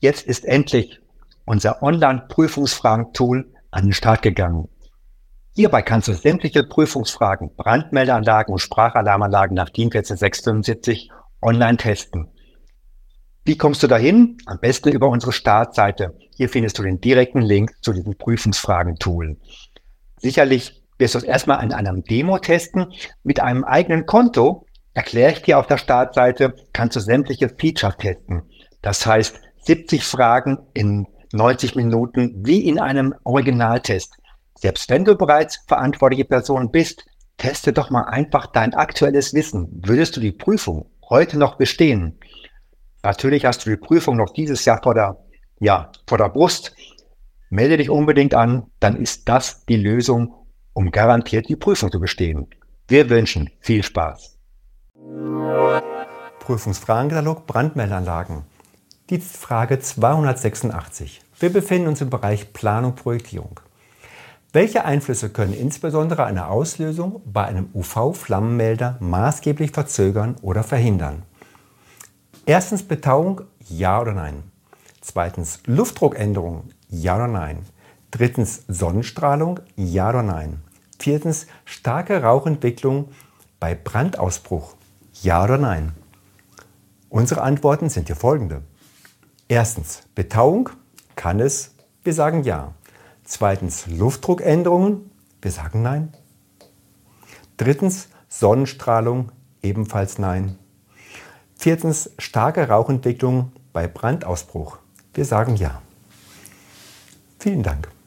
Jetzt ist endlich unser Online-Prüfungsfragen-Tool an den Start gegangen. Hierbei kannst du sämtliche Prüfungsfragen, Brandmeldeanlagen und Sprachalarmanlagen nach DIN 14675 online testen. Wie kommst du dahin? Am besten über unsere Startseite. Hier findest du den direkten Link zu diesem Prüfungsfragen-Tool. Sicherlich wirst du es erstmal in einem Demo testen. Mit einem eigenen Konto, erkläre ich dir auf der Startseite, kannst du sämtliche Features testen. Das heißt, 70 Fragen in 90 Minuten wie in einem Originaltest. Selbst wenn du bereits verantwortliche Person bist, teste doch mal einfach dein aktuelles Wissen. Würdest du die Prüfung heute noch bestehen? Natürlich hast du die Prüfung noch dieses Jahr vor der Brust. Melde dich unbedingt an, dann ist das die Lösung, um garantiert die Prüfung zu bestehen. Wir wünschen viel Spaß. Prüfungsfragenkatalog Brandmeldeanlagen. Die Frage 286. Wir befinden uns im Bereich Planung, Projektierung. Welche Einflüsse können insbesondere eine Auslösung bei einem UV-Flammenmelder maßgeblich verzögern oder verhindern? Erstens Betauung, ja oder nein. Zweitens Luftdruckänderung, ja oder nein. Drittens Sonnenstrahlung, ja oder nein. Viertens starke Rauchentwicklung bei Brandausbruch, ja oder nein. Unsere Antworten sind hier folgende. Erstens Betauung, kann es, wir sagen ja. Zweitens Luftdruckänderungen, wir sagen nein. Drittens Sonnenstrahlung, ebenfalls nein. Viertens starke Rauchentwicklung bei Brandausbruch, wir sagen ja. Vielen Dank.